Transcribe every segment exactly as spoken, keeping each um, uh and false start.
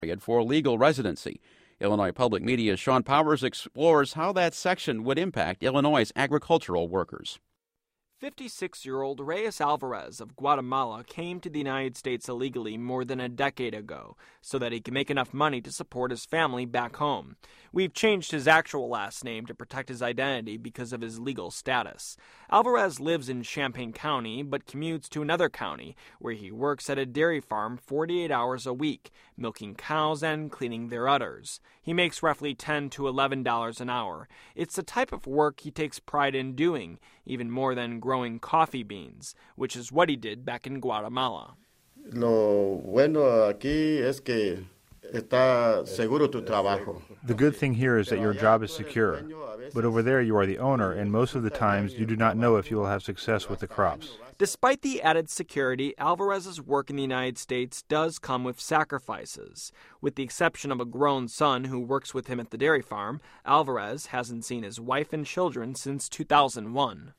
for legal residency. Illinois Public Media's Sean Powers explores how that section would impact Illinois' agricultural workers. fifty-six-year-old Reyes Alvarez of Guatemala came to the United States illegally more than a decade ago so that he could make enough money to support his family back home. We've changed his actual last name to protect his identity because of his legal status. Alvarez lives in Champaign County but commutes to another county where he works at a dairy farm forty-eight hours a week, milking cows and cleaning their udders. He makes roughly ten to eleven dollars an hour. It's the type of work he takes pride in doing, even more than growing coffee beans, which is what he did back in Guatemala. Lo bueno aquí es que está seguro tu trabajo. The good thing here is that your job is secure, but over there you are the owner, and most of the times you do not know if you will have success with the crops. Despite the added security, Alvarez's work in the United States does come with sacrifices. With the exception of a grown son who works with him at the dairy farm, Alvarez hasn't seen his wife and children since two thousand one.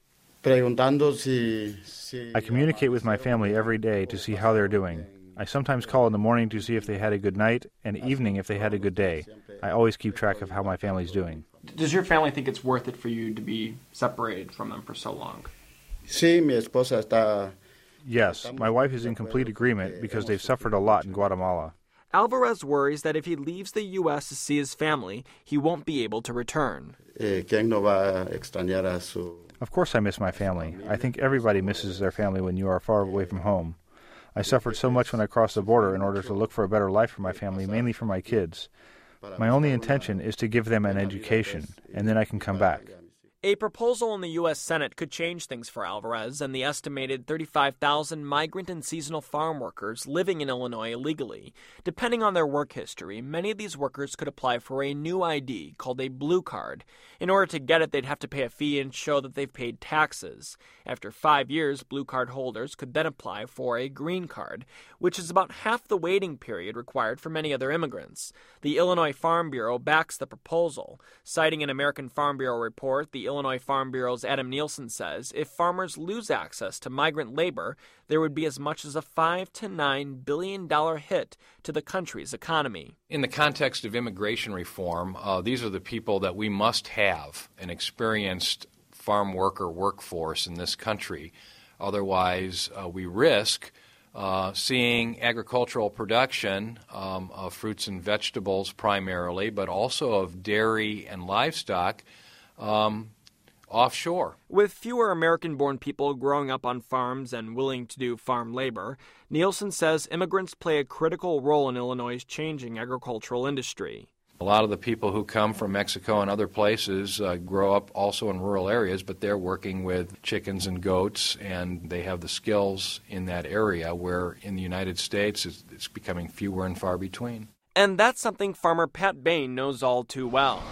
I communicate with my family every day to see how they're doing. I sometimes call in the morning to see if they had a good night, and evening if they had a good day. I always keep track of how my family's doing. Does your family think it's worth it for you to be separated from them for so long? Sí, mi esposa está. Yes, my wife is in complete agreement because they've suffered a lot in Guatemala. Alvarez worries that if he leaves the U S to see his family, he won't be able to return. Eh, ¿quién no va a extrañar a su... Of course I miss my family. I think everybody misses their family when you are far away from home. I suffered so much when I crossed the border in order to look for a better life for my family, mainly for my kids. My only intention is to give them an education, and then I can come back. A proposal in the U S Senate could change things for Alvarez and the estimated thirty-five thousand migrant and seasonal farm workers living in Illinois illegally. Depending on their work history, many of these workers could apply for a new I D called a blue card. In order to get it, they'd have to pay a fee and show that they've paid taxes. After five years, blue card holders could then apply for a green card, which is about half the waiting period required for many other immigrants. The Illinois Farm Bureau backs the proposal. Citing an American Farm Bureau report, the Illinois Farm Bureau's Adam Nielsen says if farmers lose access to migrant labor, there would be as much as a five to nine billion dollar hit to the country's economy. In the context of immigration reform, uh, these are the people that we must have an experienced farm worker workforce in this country. Otherwise, uh, we risk uh, seeing agricultural production um, of fruits and vegetables primarily, but also of dairy and livestock um, offshore. With fewer American-born people growing up on farms and willing to do farm labor, Nielsen says immigrants play a critical role in Illinois' changing agricultural industry. A lot of the people who come from Mexico and other places uh, grow up also in rural areas, but they're working with chickens and goats, and they have the skills in that area, where in the United States it's, it's becoming fewer and far between. And that's something farmer Pat Bain knows all too well.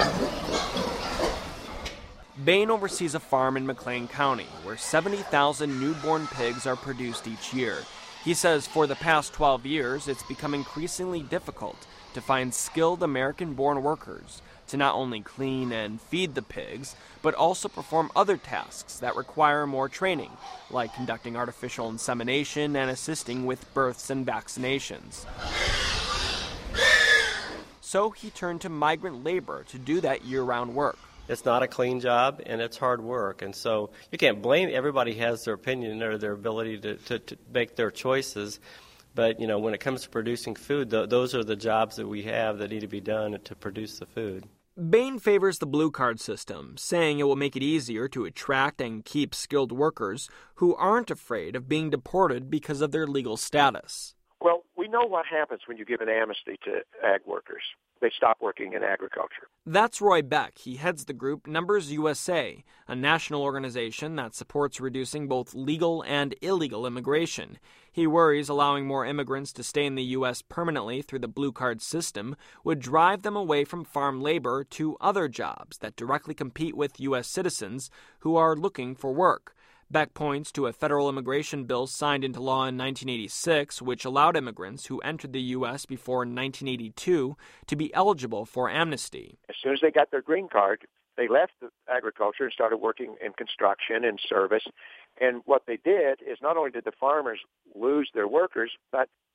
Bain oversees a farm in McLean County where seventy thousand newborn pigs are produced each year. He says for the past twelve years, it's become increasingly difficult to find skilled American-born workers to not only clean and feed the pigs, but also perform other tasks that require more training, like conducting artificial insemination and assisting with births and vaccinations. So he turned to migrant labor to do that year-round work. It's not a clean job, and it's hard work. And so you can't blame, everybody has their opinion or their ability to, to, to make their choices. But, you know, when it comes to producing food, th- those are the jobs that we have that need to be done to produce the food. Bain favors the blue card system, saying it will make it easier to attract and keep skilled workers who aren't afraid of being deported because of their legal status. Well, we know what happens when you give an amnesty to ag workers. They stop working in agriculture. That's Roy Beck. He heads the group Numbers U S A, a national organization that supports reducing both legal and illegal immigration. He worries allowing more immigrants to stay in the U S permanently through the blue card system would drive them away from farm labor to other jobs that directly compete with U S citizens who are looking for work. Beck points to a federal immigration bill signed into law in nineteen eighty-six, which allowed immigrants who entered the U S before nineteen eighty-two to be eligible for amnesty. As soon as they got their green card, they left the agriculture and started working in construction and service. And what they did is not only did the farmers lose their workers, but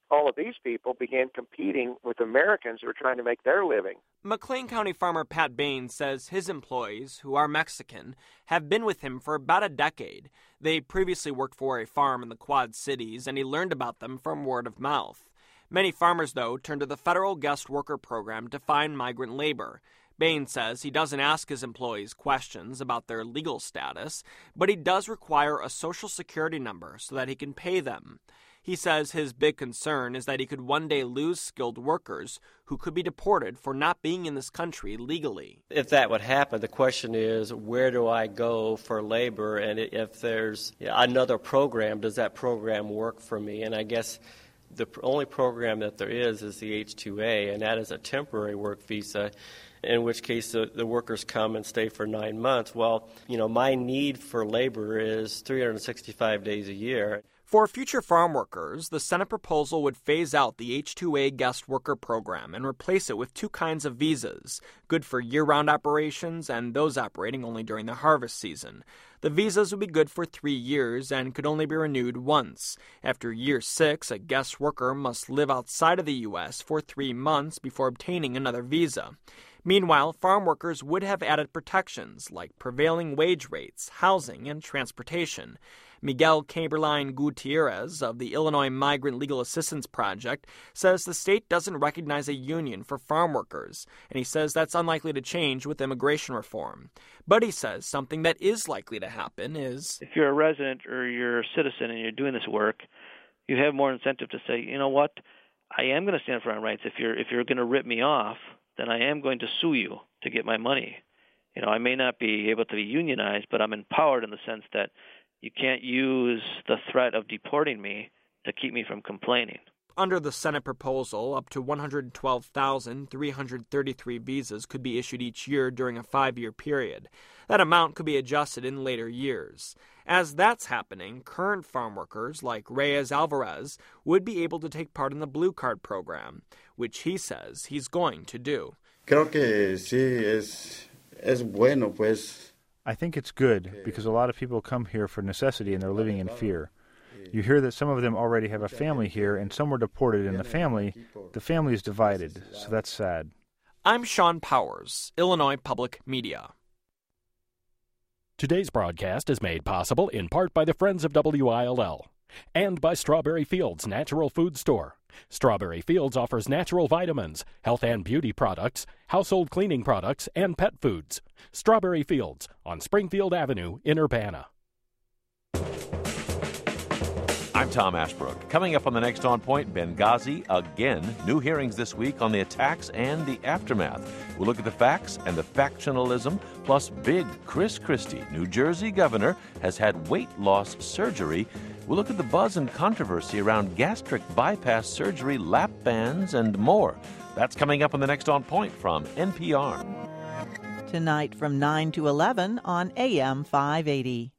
all of these people began competing with Americans who are trying to make their living. McLean County farmer Pat Bain says his employees, who are Mexican, have been with him for about a decade. They previously worked for a farm in the Quad Cities, and he learned about them from word of mouth. Many farmers, though, turn to the federal guest worker program to find migrant labor. Bain says he doesn't ask his employees questions about their legal status, but he does require a social security number so that he can pay them. He says his big concern is that he could one day lose skilled workers who could be deported for not being in this country legally. If that would happen, the question is, where do I go for labor? And if there's another program, does that program work for me? And I guess the only program that there is is the H two A, and that is a temporary work visa, in which case the, the workers come and stay for nine months. Well, you know, my need for labor is three hundred sixty-five days a year. For future farm workers, the Senate proposal would phase out the H two A guest worker program and replace it with two kinds of visas, good for year-round operations and those operating only during the harvest season. The visas would be good for three years and could only be renewed once. After year six, a guest worker must live outside of the U S for three months before obtaining another visa. Meanwhile, farm workers would have added protections like prevailing wage rates, housing, and transportation. Miguel Caberline Gutierrez of the Illinois Migrant Legal Assistance Project says the state doesn't recognize a union for farm workers, and he says that's unlikely to change with immigration reform. But he says something that is likely to happen is, if you're a resident or you're a citizen and you're doing this work, you have more incentive to say, you know what, I am going to stand for my rights. If you're if you're going to rip me off, then I am going to sue you to get my money. You know, I may not be able to be unionized, but I'm empowered in the sense that you can't use the threat of deporting me to keep me from complaining. Under the Senate proposal, up to one hundred twelve thousand three hundred thirty-three visas could be issued each year during a five-year period. That amount could be adjusted in later years. As that's happening, current farm workers like Reyes Alvarez would be able to take part in the Blue Card program, which he says he's going to do. Creo que sí es es bueno, pues. I think it's good because a lot of people come here for necessity and they're living in fear. You hear that some of them already have a family here and some were deported and the family, the family is divided, so that's sad. I'm Sean Powers, Illinois Public Media. Today's broadcast is made possible in part by the Friends of W I L L and by Strawberry Fields Natural Food Store. Strawberry Fields offers natural vitamins, health and beauty products, household cleaning products, and pet foods. Strawberry Fields on Springfield Avenue in Urbana. I'm Tom Ashbrook. Coming up on the next On Point, Benghazi again. New hearings this week on the attacks and the aftermath. We'll look at the facts and the factionalism, plus big Chris Christie, New Jersey governor, has had weight loss surgery. We'll look at the buzz and controversy around gastric bypass surgery, lap bands, and more. That's coming up on the next On Point from N P R. Tonight from nine to eleven on A M five eighty.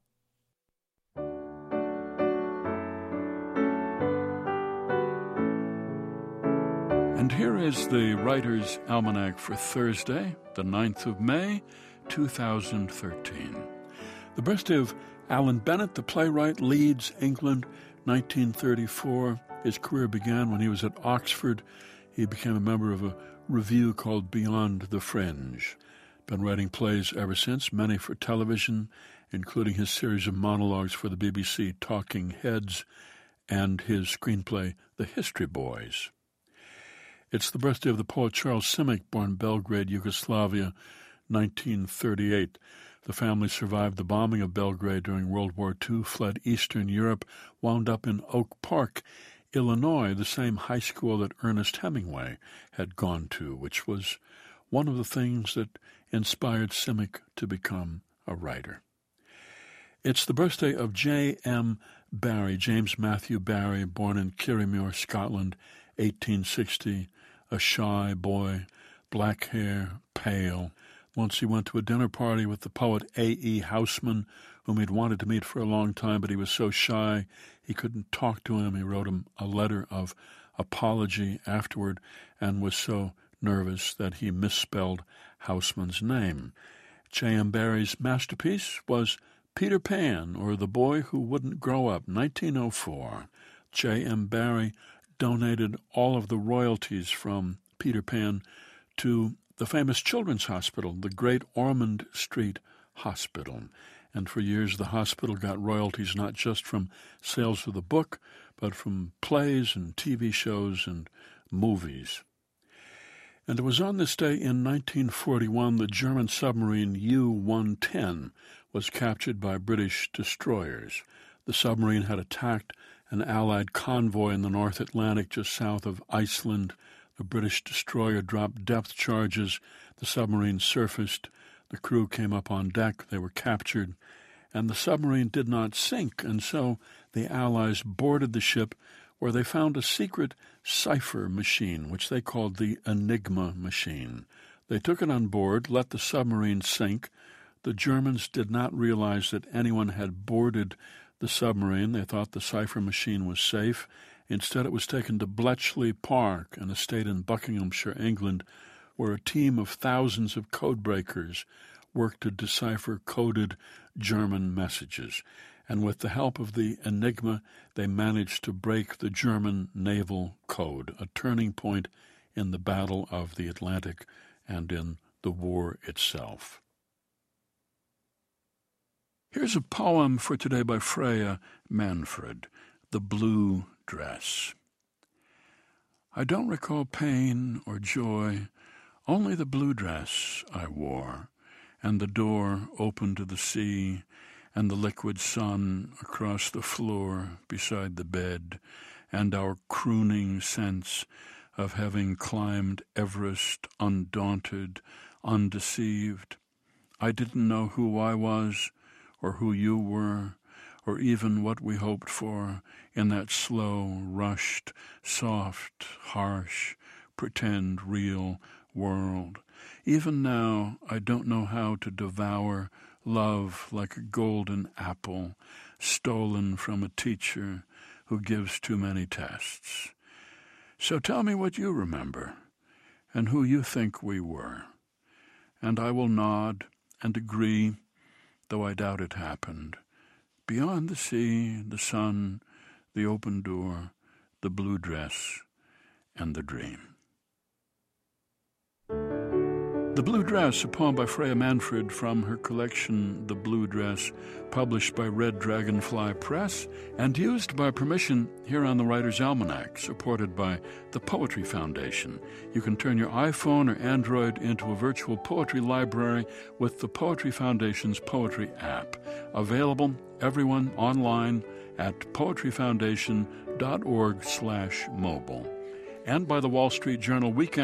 And here is the Writer's Almanac for Thursday, the ninth of May, two thousand thirteen. The birthday of Alan Bennett, the playwright, Leeds, England, nineteen thirty-four. His career began when he was at Oxford. He became a member of a revue called Beyond the Fringe. Been writing plays ever since, many for television, including his series of monologues for the B B C Talking Heads and his screenplay The History Boys. It's the birthday of the poet Charles Simic, born Belgrade, Yugoslavia, nineteen thirty-eight. The family survived the bombing of Belgrade during World War Two, fled Eastern Europe, wound up in Oak Park, Illinois, the same high school that Ernest Hemingway had gone to, which was one of the things that inspired Simic to become a writer. It's the birthday of J M Barrie, James Matthew Barrie, born in Kirriemuir, Scotland, eighteen sixty, a shy boy, black hair, pale. Once he went to a dinner party with the poet A E Housman, whom he'd wanted to meet for a long time, but he was so shy he couldn't talk to him. He wrote him a letter of apology afterward and was so nervous that he misspelled Housman's name. J M Barrie's masterpiece was Peter Pan, or The Boy Who Wouldn't Grow Up, nineteen oh four. J M Barrie, donated all of the royalties from Peter Pan to the famous children's hospital, the Great Ormond Street Hospital. And for years, the hospital got royalties not just from sales of the book, but from plays and T V shows and movies. And it was on this day in nineteen forty-one the German submarine U one ten was captured by British destroyers. The submarine had attacked an Allied convoy in the North Atlantic just south of Iceland. The British destroyer dropped depth charges. The submarine surfaced. The crew came up on deck. They were captured. And the submarine did not sink, and so the Allies boarded the ship, where they found a secret cipher machine, which they called the Enigma machine. They took it on board, let the submarine sink. The Germans did not realize that anyone had boarded the submarine. They thought the cipher machine was safe. Instead, it was taken to Bletchley Park, an estate in Buckinghamshire, England, where a team of thousands of codebreakers worked to decipher coded German messages. And with the help of the Enigma, they managed to break the German naval code, a turning point in the Battle of the Atlantic and in the war itself. Here's a poem for today by Freya Manfred, The Blue Dress. I don't recall pain or joy, only the blue dress I wore, and the door open to the sea, and the liquid sun across the floor beside the bed, and our crooning sense of having climbed Everest undaunted, undeceived. I didn't know who I was, or who you were, or even what we hoped for in that slow, rushed, soft, harsh, pretend real world. Even now, I don't know how to devour love like a golden apple stolen from a teacher who gives too many tests. So tell me what you remember and who you think we were, and I will nod and agree, though I doubt it happened. Beyond the sea, the sun, the open door, the blue dress, and the dream. The Blue Dress, a poem by Freya Manfred from her collection The Blue Dress, published by Red Dragonfly Press and used by permission here on the Writer's Almanac, supported by the Poetry Foundation. You can turn your iPhone or Android into a virtual poetry library with the Poetry Foundation's Poetry app, available everyone online at poetryfoundation dot org slash mobile, and by the Wall Street Journal Weekend